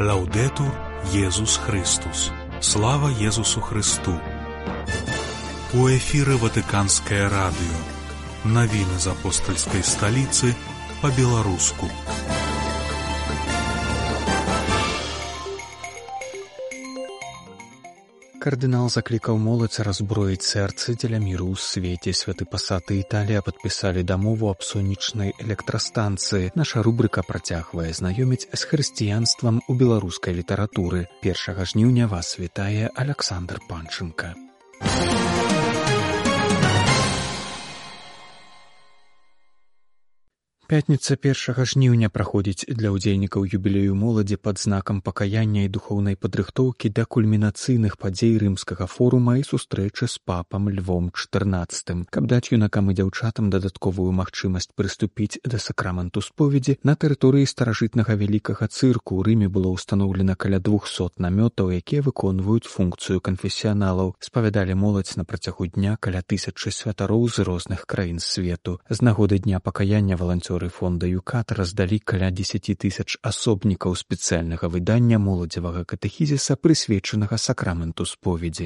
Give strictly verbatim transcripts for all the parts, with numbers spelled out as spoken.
Лаўдэтур Езус Христус. Слава Езусу Христу. У эфіры Ватыканскае радыё. Навіны з апостальскай сталіцы па-беларуску. Кардынал заклікаў моладзь разброіць сэрцы дзеля міру ў свеце. Святы пасад і Італія падпісалі дамову аб сонечнай электрастанцыі. Наша рубрыка працягвае знаёміць з хрысціянствам у беларускай літаратуры. Першага жніўня вас вітае Аляксандр Панчынка. Пятніца першага жніўня праходзіць для ўдзельнікаў юбілею моладзі пад знакам пакаяння і духоўнай падрыхтоўкі да кульмінацыйных падзей рымскага форума і сустрэчы з папам Львом чатырнаццатым. Каб даць юнакам і дзяўчатам дадатковую магчымасць прыступіць да сакраменту споведзі, на тэрыторыі старажытнага вялікага цырку ў Рыме было ўстаноўлена каля двухсот намётаў, якія выконваюць функцыю канфесіяналаў. Спавядалі моладзь на працягу дня каля тысячы святароў з розных краін свету. З нагоды дня пакаяння валанцёры фонда ЮКАТ раздалі каля дзесяці тысяч асобнікаў спецыяльнага выдання моладзевага катэхізіса, прысвечанага сакраменту споведзі.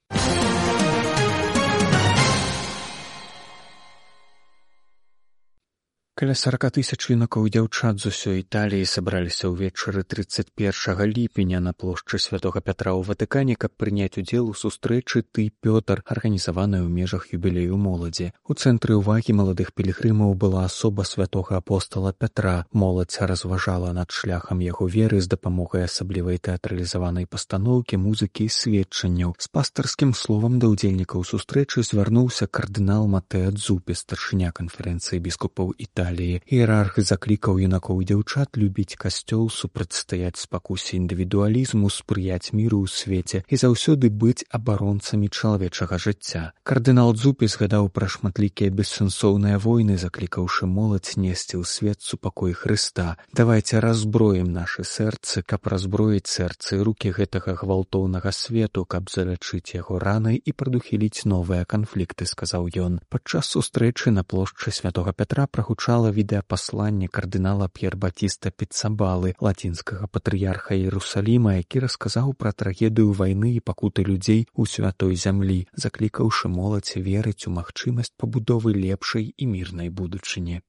Каля сорок тысяч юнакоў і дзяўчат з усёй Італіі сабраліся ўвечары трыццаць першага ліпеня на плошчы Святога Пятра ў Ватыкане, каб прыняць удзел у сустрэчы «Ты, Пётр», арганізаванай у межах юбілею моладзі. У цэнтры ўвагі маладых пілігрымаў была асоба святога апостала Пятра. Моладзь разважала над шляхам яго веры з дапамогай асаблівай тэатралізаванай пастаноўкі, музыкі і сведчанняў. З пастарскім словам да ўдзельнікаў сустрэчы звярнуўся кардынал Матэа Дзупі, старшыня канферэнцыі біскупаў Італіі. Іерарх заклікаў юнакоў і дзяўчат любіць касцёл, супрацьстаяць спакусе індывідуалізму, спрыяць міру ў свеце і заўсёды быць абаронцамі чалавечага жыцця. Кардынал Дзупі згадаў пра шматлікія бессэнсоўныя войны, заклікаўшы моладзь несці ў свет супакой Хрыста. Давайце разброім нашы сэрцы, каб разброіць сэрцы і рукі гэтага гвалтоўнага свету, каб залячыць яго раны і прадухіліць новыя канфлікты, сказаў ён. Падчас сустрэчы на плошчы Святога Пятра прагучала відэапасланне кардынала П'ер Батіста Піццабалы, лацінскага патрыярха Іерусаліма, які расказаў пра трагедыю вайны і пакуты людзей у святой зямлі, заклікаўшы моладзь верыць у магчымасць пабудовы лепшай і мірнай будучыні.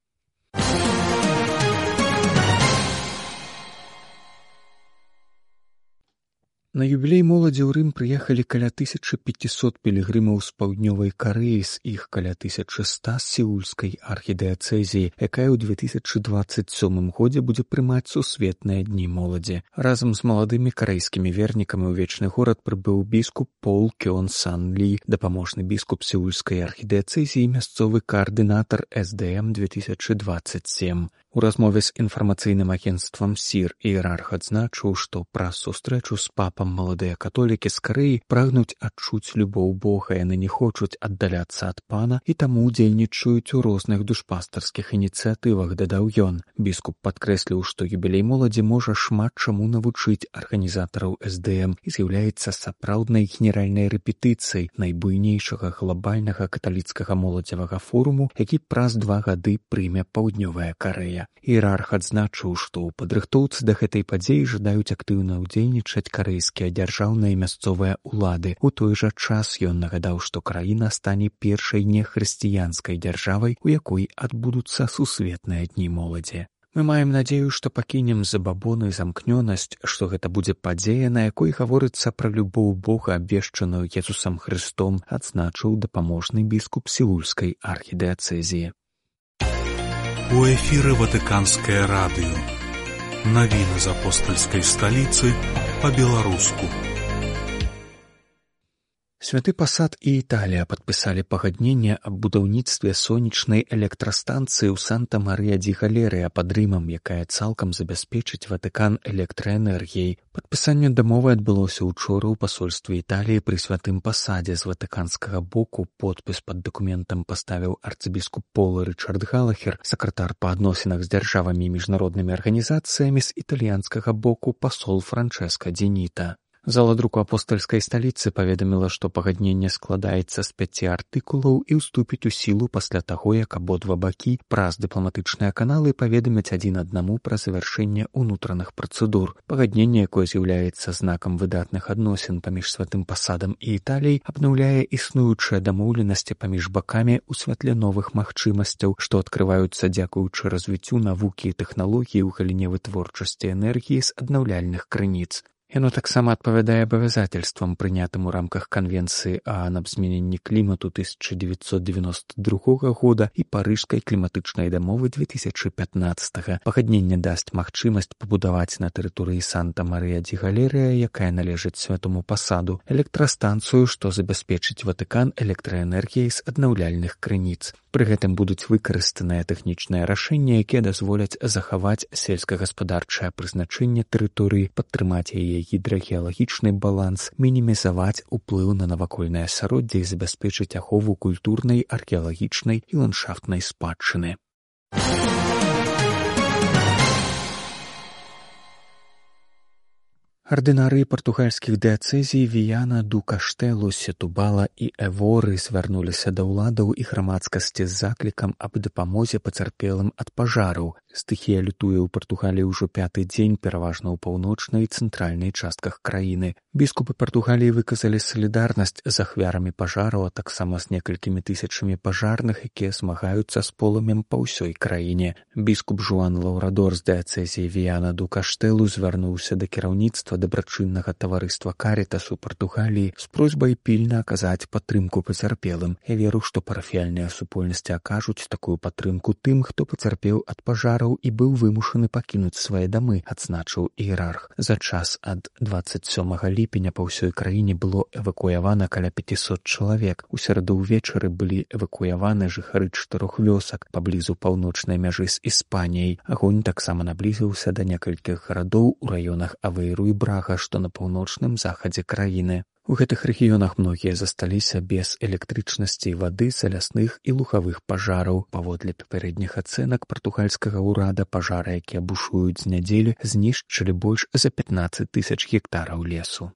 На юбілей моладзі ў Рым прыехалі каля тысячы пяцісот пілігрымаў з паўднёвай Карэі, з іх каля тысячы ста з сеульскай архідыяцэзіі, якая ў две тысячы дваццаць сёмым годзе будзе прымаць сусветныя дні моладзі. Разам з маладымі карэйскімі вернікамі ў вечны горад прыбыў біскуп Пол Кён Сан Лі, дапаможны біскуп сеульскай архідыяцэзіі і мясцовы каардынатар эс дэ эм две тысячы дваццаць сем. У размове з інфармацыйным агенцтвам СІР іерарх адзначыў, што праз сустрэчу з папам маладыя католікі з Карэі прагнуць адчуць любоў Бога, яны не хочуць аддаляцца ад пана і таму удзельнічаюць у розных душпастарскіх ініцыятывах, дадаў ён. Біскуп падкрэсліў, што юбілей моладзі можа шмат чаму навучыць арганізатараў эс дэ эм і з'яўляецца сапраўднай генеральнай рэпетыцыяй найбуйнейшага глабальнага каталіцкага моладзевага форуму, які праз два гады прыме паўднёвая Карэя. Іерарх адзначыў, што ў падрыхтоўцы да гэтай падзеі жадаюць актыўна ўдзельнічаць карэйскія дзяржаўныя і мясцовыя ўлады. У той жа час ён нагадаў, што краіна стане першай нехрысціянскай дзяржавай, у якой адбудуцца сусветныя дні моладзі. Мы маем надзею, што пакінем забабоны і замкнёнасць, што гэта будзе падзея, на якой гаворыцца пра любоў Бога, абвешчаную Езусам Хрыстом, адзначыў дапаможны біскуп сеульскай архідыяцэзіі. У эфіры Ватыканскае радыё. Навіны з апостальскай сталіцы па-беларуску. Святы пасад і Італія падпісалі пагадненне аб будаўніцтве сонечнай электрастанцыі ў Санта-Марыя-ді-Галерыя пад Рымам, якая цалкам забяспечыць Ватыкан электраэнергіяй. Падпісанне дамовы адбылося ўчора ў пасольстве Італіі пры святым пасадзе. З ватыканскага боку подпіс пад дакументам паставіў арцыбіскуп Пол Рычард Галахер, сакратар па адносінах з дзяржавамі і міжнароднымі арганізацыямі, з італьянскага боку пасол Франчэска Дзеніта. Зала друку апостальскай сталіцы паведаміла, што пагадненне складаецца з пяці артыкулаў і ўступіць у сілу пасля таго, як абодва бакі праз дыпламатычныя каналы паведамяць адзін аднаму пра завяршэнне ўнутраных працэдур. Пагадненне, якое з'яўляецца знакам выдатных адносін паміж святым пасадам і Італіяй, абнаўляе існуючыя дамоўленасці паміж бакамі ў святле новых магчымасцяў, што адкрываюцца дзякуючы развіццю навукі і тэхналогій у галіне вытворчасці энергіі з аднаўляльных крыніц. Яно таксама адпавядае абавязательствам, прынятым у рамках Канвенцыі ААН аб змененні клімату тысяча дзевяцьсот девяносто другога года і Парыжскай кліматычнай дамовы две тысячы пятнадцатага. Пагадненне дасць магчымасць пабудаваць на тэрыторыі Санта-Марыя-ді-Галерыя, якая належыць святому пасаду, электрастанцыю, што забяспечыць Ватыкан электраэнергіяй з аднаўляльных крыніц. Пры гэтым будуць выкарыстаныя тэхнічныя рашэнні, якія дазволяць захаваць сельскагаспадарчае прызначэнне тэрыторыі, падтрымаць яе гідрагеалагічны баланс, мінімізаваць уплыў на навакольнае асяроддзе і забяспечыць ахову культурнай, археалагічнай і ландшафтнай спадчыны. Ардынарыі партугальскіх дыяцэзій Віяна ду Каштэлу, Сетубала і Эворы звярнуліся да ўладаў і грамадскасці з заклікам аб дапамозе пацярпелым ад пажараў. Стыхія лютуе ў Партугаліі ўжо пяты дзень, пераважна ў паўночнай і цэнтральнай частках краіны. Біскупы Партугаліі выказалі салідарнасць з ахвярамі пажараў, а таксама з некалькімі тысячамі пажарных, якія змагаюцца з полымем па ўсёй краіне. Біскуп Жуан Лаўрадор з дыяцэзіі Віяна ду Каштэлу звярнуўся да кіраўніцтва дабрачыннага таварыства Карітас у Партугаліі з просьбай пільна аказаць падтрымку пацярпелым. Я веру, што парафіяльныя супольнасці акажуць такую падтрымку тым, хто пацярпеў ад пажараў і быў вымушаны пакінуць свае дамы, адзначыў іерарх. За час ад дваццаць сёмага ліпеня па ўсёй краіне было эвакуявана каля пяцісот чалавек. У сераду ўвечары былі эвакуяваны жыхары чатырох вёсак паблізу паўночнай мяжы з Іспаніяй. Агонь таксама наблізіўся да некалькіх гарадоў у раёнах Авейру і Брага, што на паўночным захадзе краіны. У гэтых рэгіёнах многія засталіся без электрычнасці, вады, залясных і лугавых пажараў. Паводле папярэдніх ацэнак партугальскага ўрада, пажары, якія бушуюць з нядзелі, знішчылі больш за пятнаццаць тысяч гектараў лесу.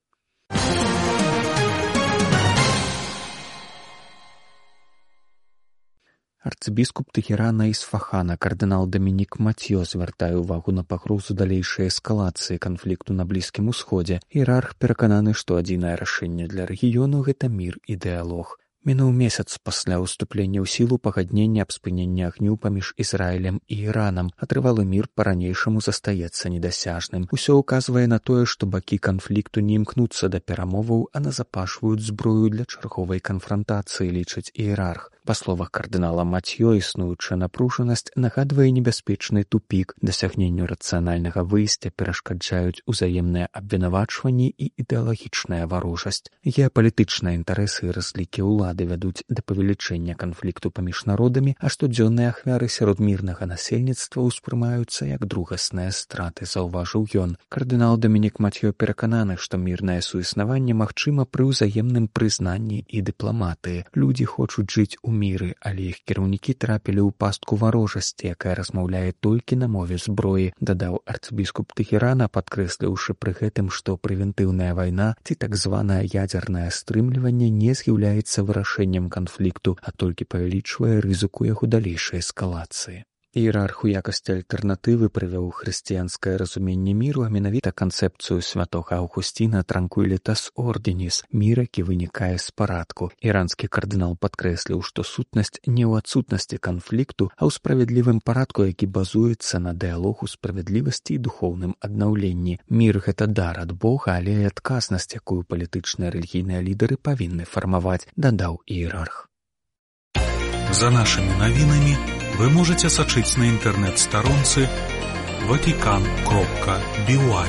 Арцыбіскуп Тэхерана Ісфахана кардынал Дамінік Матьё звяртае ўвагу на пагрозу далейшай эскалацыі канфлікту на Блізкім Усходзе. Іерарх перакананы, што адзінае рашэнне для рэгіёну – гэта мір і дыялог. Мінуў месяц пасля ўступлення ў сілу пагаднення аб спыненні агню паміж Ізраілем і Іранам, а трывалы мір па-ранейшаму застаецца недасяжным. Усё ўказвае на тое, што бакі канфлікту не імкнуцца да перамоваў, а назапашваюць зброю для чарговай канфрантацыі, лічыць іерарх. Па словах кардынала Матьё, існуючая напружанасць нагадвае небяспечны тупік. Дасягненню рацыянальнага выйсця перашкаджаюць узаемныя абвінавачванні і ідэалагічная варожасць. Геапалітычныя інтарэсы і разлікі ўлады вядуць да павелічэння канфлікту паміж народамі, а штодзённыя ахвяры сярод мірнага насельніцтва ўспрымаюцца як другасныя страты, заўважыў ён. Кардынал Дамінік Матьё перакананы, што мірнае суіснаванне магчыма пры ўзаемным прызнанні і дыпламатыі. Людзі хочуць жыць у міры, але іх кіраўнікі трапілі ў пастку варожасці, якая размаўляе толькі на мове зброі, дадаў арцыбіскуп Тэхерана, падкрэсліўшы пры гэтым, што прэвентыўная вайна ці так званае ядзернае стрымліванне не з'яўляецца вырашэннем канфлікту, а толькі павялічвае рызыку яго далейшай эскалацыі. Іерарх у якасці альтэрнатывы прывёў хрысціянскае разуменне міру, а менавіта канцэпцыю святога Аўгусціна «Транквілітас орденіс» – мір, які вынікае з парадку. Іранскі кардынал падкрэсліў, што сутнасць не ў адсутнасці канфлікту, а ў справядлівым парадку, які базуецца на дыялогу, справядлівасці і духоўным аднаўленні. Мір – гэта дар ад Бога, але і адказнасць, якую палітычныя рэлігійныя лідары павінны фармаваць, дадаў іерарх. За нашымі навінамі вы можете сачыць на інтэрнэт-старонцы ватикан кропка би уай.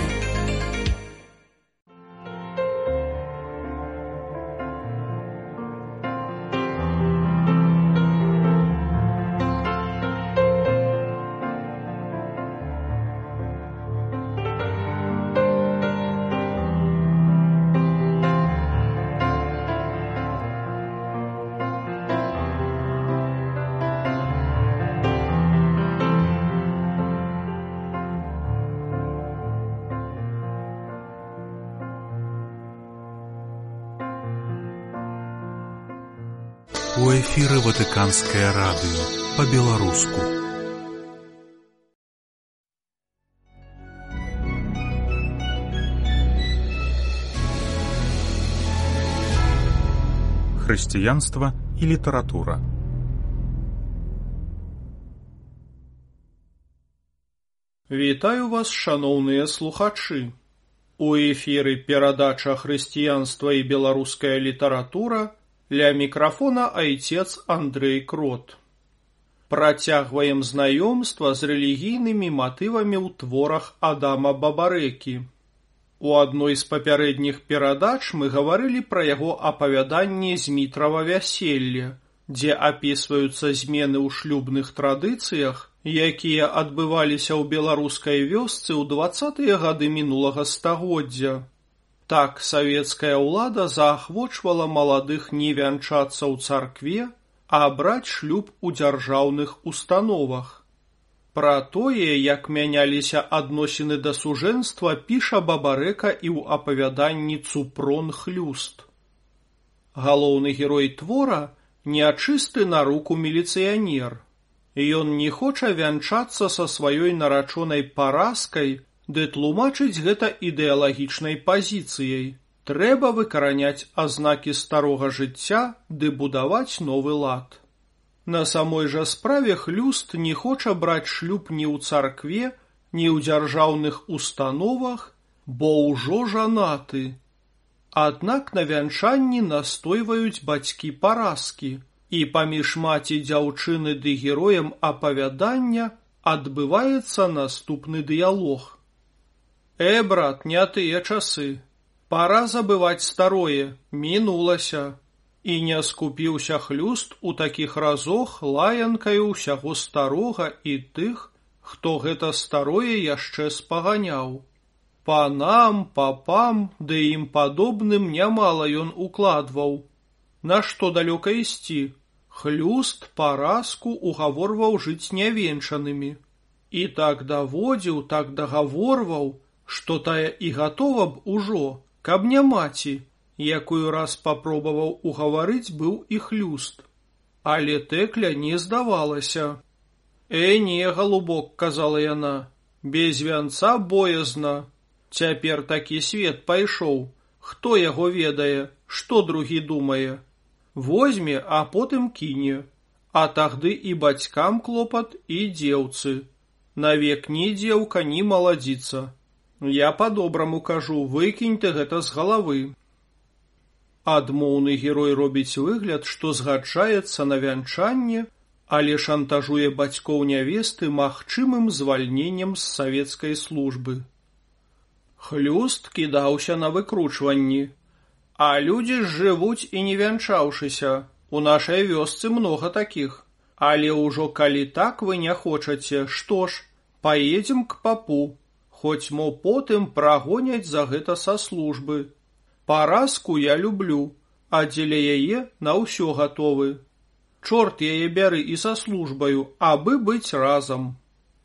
эфіры Ватыканскае радыё па-беларуску. Хрысціянства і літаратура. Вітаю вас, шаноўныя слухачы. У эфіры перадача «Хрысціянства і беларуская літаратура», ля мікрафона айцец Андрэй Крот. Працягваем знаёмства з рэлігійнымі матывамі ў творах Адама Бабарэкі. У адной з папярэдніх перадач мы гаварылі пра яго апавяданне «Змітрава вяселле», дзе апісваюцца змены ў шлюбных традыцыях, якія адбываліся ў беларускай вёсцы ў дваццатыя гады мінулага стагоддзя. Так савецкая ўлада заахвочвала маладых не вянчацца ў царкве, а браць шлюб у дзяржаўных установах. Пра тое, як мяняліся адносіны да сужэнства, піша Бабарэка і ў апавяданні «Цупрон хлюст». Галоўны герой твора – нячысты на руку міліцыянер. Ён не хоча вянчацца са сваёй нарачонай паразкай, ды тлумачыць гэта ідэалагічнай пазіцыяй. Трэба выкараняць азнакі старога жыцця ды будаваць новы лад. На самой жа справе хлюст не хоча браць шлюб ні ў царкве, ні ў дзяржаўных установах, бо ўжо жанаты. Аднак на вянчанні настойваюць бацькі паразкі, і паміж маці дзяўчыны ды героем апавядання адбываецца наступны дыялог. «Э, брат, не тыя часы. Пара забываць старое, мінулася». І не скупіўся хлюст у такіх разох лаянкаю ўсяго старога і тых, хто гэта старое яшчэ спаганяў. Панам, папам, ды ім падобным нямала ён укладваў. Нашто далёка ісці? Хлюст паразку угаворваў жыць нявенчанымі. І так даводзіў, так дагаворваў, што тая і гатова б ужо, каб не маці, якую раз папробаваў угаварыць быў і хлюст. Але Тэкля не здавалася. «Э, не, галубок», – казала яна, – «без вянца боязна. Цяпер такі свет пайшоў. Хто яго ведае, што другі думае? Возьме, а потым кіне. А тагды і бацькам клопат, і дзеўцы. Навек ні дзеўка, ні маладзіца. Я па-добраму кажу, выкінь ты гэта з галавы». Адмоўны герой робіць выгляд, што згаджаецца на вянчанне, але шантажуе бацькоў нявесты магчымым звальненнем з савецкай службы. Хлюст кідаўся на выкручванні. «А людзі ж жывуць і не вянчаўшыся. У нашай вёсцы многа такіх. Але ўжо калі так вы не хочаце, што ж, паедзем к папу. Хоць мо потым прагоняць за гэта са службы. Паразку я люблю, а дзеля яе на ўсё гатовы. Чорт яе бяры і са службаю, абы быць разам».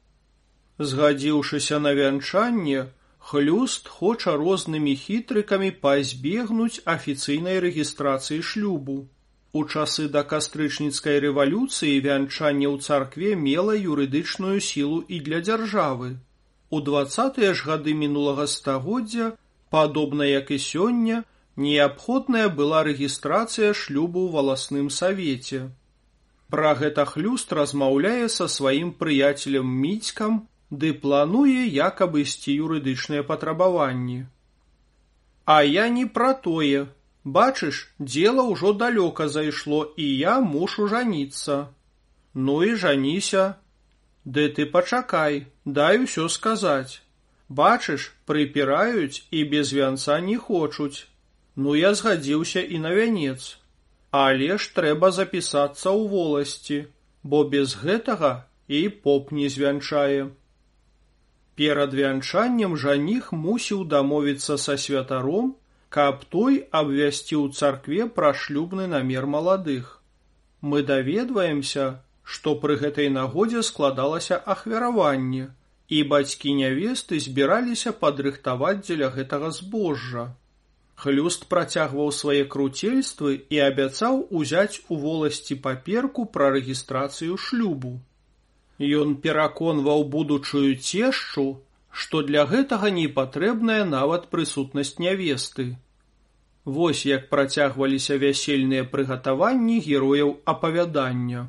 Згадзіўшыся на вянчанне, хлюст хоча рознымі хітрыкамі пазбегнуць афіцыйнай рэгістрацыі шлюбу. У часы да кастрычніцкай рэвалюцыі вянчанне ў царкве мела юрыдычную сілу і для дзяржавы. У дваццатыя ж гады мінулага стагоддзя, падобна як і сёння, неабходная была рэгістрацыя шлюбу ў валасным савеце. Пра гэта хлюст размаўляе са сваім прыяцелем Міцькам, ды плануе як абысці юрыдычныя патрабаванні. «А я не пра тое. Бачыш, дзела ўжо далёка зайшло, і я мушу жаніцца». «Ну і жаніся». «Ды ты пачакай, дай усё сказаць. Бачыш, прыпіраюць і без вянца не хочуць. Ну я згадзіўся і на вянец. Але ж трэба запісацца ў воласці, бо без гэтага і поп не звянчае». Перад вянчаннем жаніх мусіў дамовіцца са святаром, каб той абвясціў царкве пра шлюбны намер маладых. Мы даведваемся, што пры гэтай нагодзе складалася ахвяраванне, і бацькі нявесты збіраліся падрыхтаваць дзеля гэтага збожжа. Хлюст працягваў свае круцельствы і абяцаў узяць у воласці паперку пра рэгістрацыю шлюбу. Ён пераконваў будучую цешчу, што для гэтага не патрэбная нават прысутнасць нявесты. Вось як працягваліся вясельныя прыгатаванні герояў апавядання.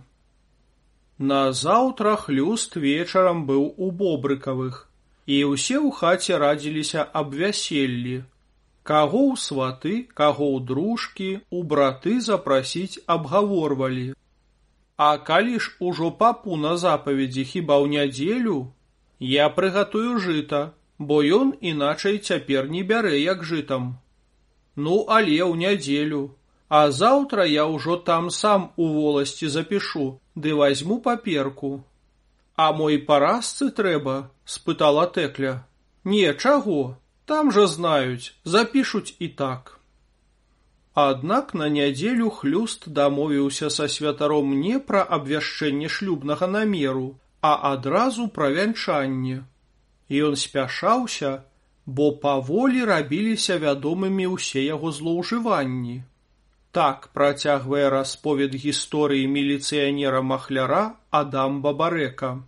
Назаўтра Хлюст вечарам быў у Бобрыкавых, і ўсе ў хаце радзіліся аб вяселлі. Каго ў сваты, каго ў дружкі, у браты запрасіць абгаворвалі. А калі ж ужо папу на запаведзі хіба ў нядзелю, я прыгатую жыта, бо ён іначай цяпер не бярэ як жытам. Ну, але ў нядзелю, а заўтра я ўжо там сам у воласці запішу, ды вазьму паперку. А мой паразцы трэба? Спытала Тэкля. Не, чаго? Там жа знаюць, запішуць і так. Аднак на нядзелю Хлюст дамовіўся са святаром не пра абвяшчэнне шлюбнага намеру, а адразу пра вянчанне. Ён спяшаўся, бо паволі рабіліся вядомымі ўсе яго злоўжыванні. Так працягвае расповед гісторыі міліцыянера-махляра Адам Бабарэка.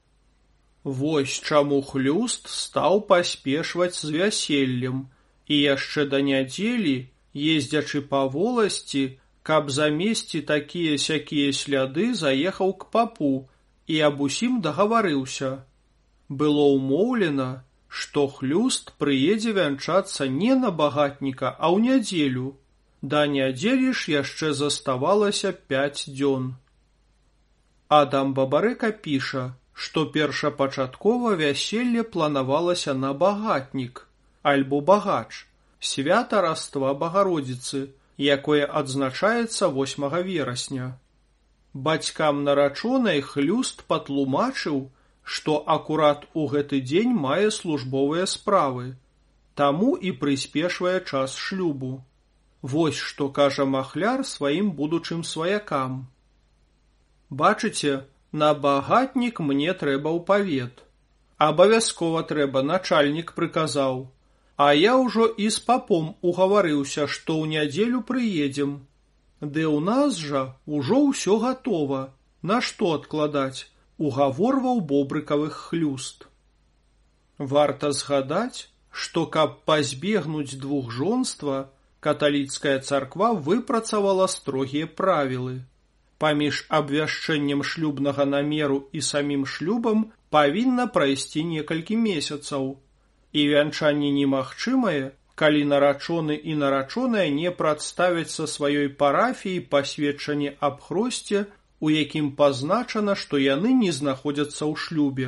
Вось чаму Хлюст стаў паспешваць з вяселлем і яшчэ да нядзелі, ездзячы па воласці, каб замесці такія-сякія сляды, заехаў к папу і аб усім дагаварыўся. Было ўмоўлена, што Хлюст прыедзе вянчацца не на багатніка, а ў нядзелю. Да нядзелі ж яшчэ заставалася пяць дзён. Адам Бабарэка піша, што першапачаткова вяселле планавалася на багатнік, альбо багач, свята Раства Багародзіцы, якое адзначаецца восьмага верасня. Бацькам нарачонай Хлюст патлумачыў, што акурат у гэты дзень мае службовыя справы, таму і прыспешвае час шлюбу. Вось што кажа махляр сваім будучым сваякам. Бачыце, на багатнік мне трэба ў павет. Абавязкова трэба, начальнік прыказаў. А я ўжо і з папом угаварыўся, што ў нядзелю прыедзем. Ды ў нас жа ўжо ўсё гатова. Нашто адкладаць? Угаворваў Бобрыкавых Хлюст. Варта згадаць, што каб пазбегнуць двухжонства, каталіцкая царква выпрацавала строгія правілы. Паміж абвяшчэннем шлюбнага намеру і самім шлюбам павінна прайсці некалькі месяцаў. І вянчанне немагчымае, калі нарачоны і нарачоная не прадставяць са сваёй парафіі пасведчанне аб хросце, у якім пазначана, што яны не знаходзяцца ў шлюбе.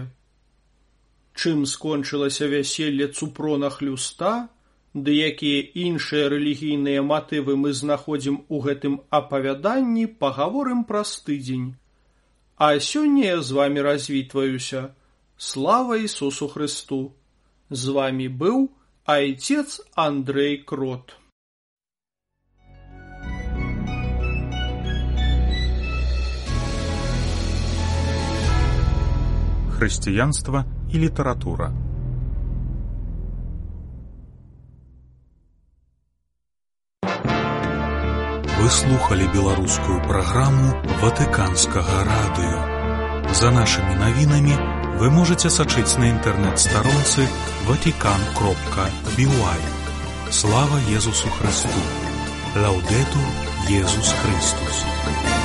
Чым скончылася вяселле Цупрона Хлюста, ды якія іншыя рэлігійныя матывы мы знаходзім у гэтым апавяданні, пагаворым праз тыдзень. А сёння я з вамі развітваюся. Слава Ісусу Хрысту! З вамі быў айцец Андрэй Крот. Хрысціянства і літаратура. Вы слухали беларускую праграму Ватыканскага радыё. За нашымі навінамі вы можаце сачыць на інтэрнэт-старонцы ватикан кропка би уай. Слава Езусу Христу! Лаўдэтур Езус Христус!